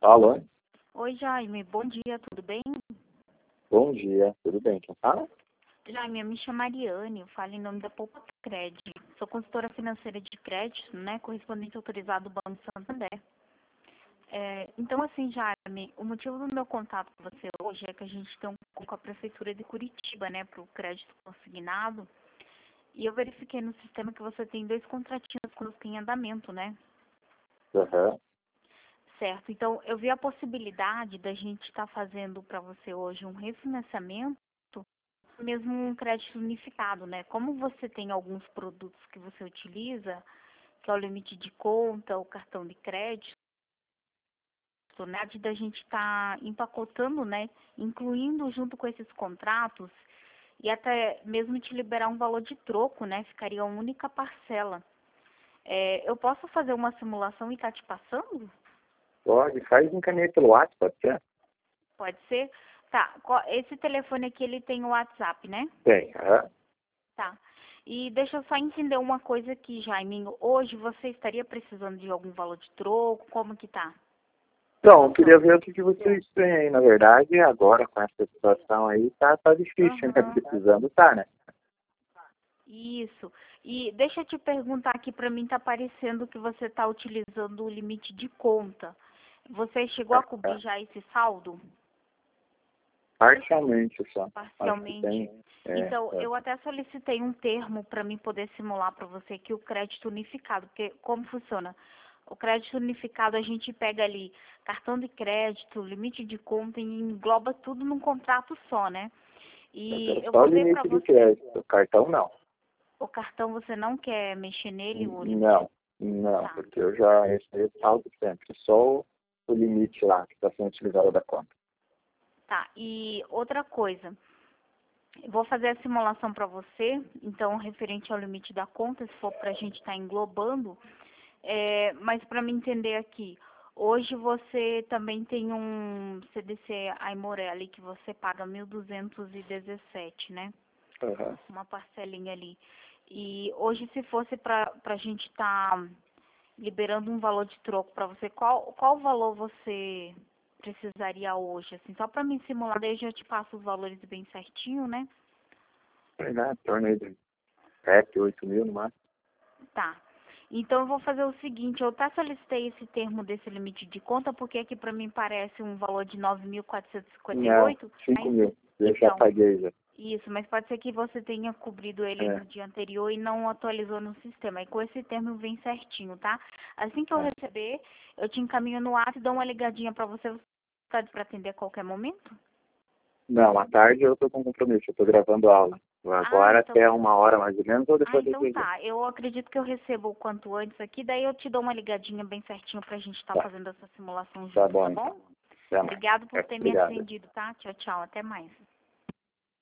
Alô? Oi, Jaime. Bom dia, tudo bem? Bom dia, tudo bem? Quem fala? Jaime, eu me chamo Ariane, eu falo em nome da Poupa Cred. Sou consultora financeira de crédito, né, correspondente autorizado do Banco Santander. Então, assim, Jaime, o motivo do meu contato com você hoje é que a gente tem com a Prefeitura de Curitiba, né, para o crédito consignado. E eu verifiquei no sistema que você tem 2 contratinhos conosco em andamento, né? Aham. Certo. Então, eu vi a possibilidade da gente estar fazendo para você hoje um refinanciamento, mesmo um crédito unificado, né? Como você tem alguns produtos que você utiliza, que é o limite de conta, o cartão de crédito, né? Da gente estar empacotando, né? Incluindo junto com esses contratos e até mesmo te liberar um valor de troco, né? Ficaria uma única parcela. Eu posso fazer uma simulação e estar te passando? Pode, faz encaminhar pelo WhatsApp, pode ser? Pode ser? Tá. Esse telefone aqui, ele tem o WhatsApp, né? Tem, aham. Tá. E deixa eu só entender uma coisa aqui, Jaiminho. Hoje você estaria precisando de algum valor de troco? Como que tá? Então, eu queria ver o que vocês têm aí, na verdade, agora com essa situação aí, tá difícil, né? Aham. Precisando tá, né? Isso. E deixa eu te perguntar aqui, para mim tá parecendo que você tá utilizando o limite de conta. Você chegou a cobrir já esse saldo? Parcialmente só. Acho que Parcialmente. tem. Então, eu até solicitei um termo para mim poder simular para você aqui o crédito unificado, porque como funciona? O crédito unificado a gente pega ali cartão de crédito, limite de conta e engloba tudo num contrato só, né? Eu E quero eu só o vou ver para limite de você. crédito. O cartão não. O cartão você não quer mexer nele, o limite? Não, Tá. porque eu já recebi saldo sempre. Só o limite lá que está sendo utilizado da conta. Tá. E outra coisa, eu vou fazer a simulação para você, então referente ao limite da conta, se for para a gente estar englobando. Mas para me entender aqui, hoje você também tem um CDC Aimorelli que você paga 1.217, né? Aham. Uma parcelinha ali. E hoje, se fosse para a gente estar liberando um valor de troco para você, qual valor você precisaria hoje? Assim, só para me simular, daí eu já te passo os valores bem certinho, né? Sei lá, em torno aí de 7, 8 mil no máximo. Tá. Então eu vou fazer o seguinte, eu até solicitei esse termo desse limite de conta, porque aqui para mim parece um valor de Não, 9.458, 5 mas mil. Eu já então, paguei já. isso, mas pode ser que você tenha cobrido ele É, no dia anterior e não atualizou no sistema. E com esse termo vem certinho, tá? Assim que eu é. receber, eu te encaminho no ato e dou uma ligadinha para você para atender a qualquer momento? Não, à tarde eu tô com compromisso, eu tô gravando aula. Ah, Agora então até 1 hora mais ou menos, ou depois das Então 2 horas. tá. Eu acredito que eu recebo o quanto antes aqui, daí eu te dou uma ligadinha bem certinho pra gente estar Tá, fazendo essa simulação tá junto, tá bom então. bom? Até mais. Obrigado por É, ter me obrigado. atendido, tá? Tchau, tchau. Até mais.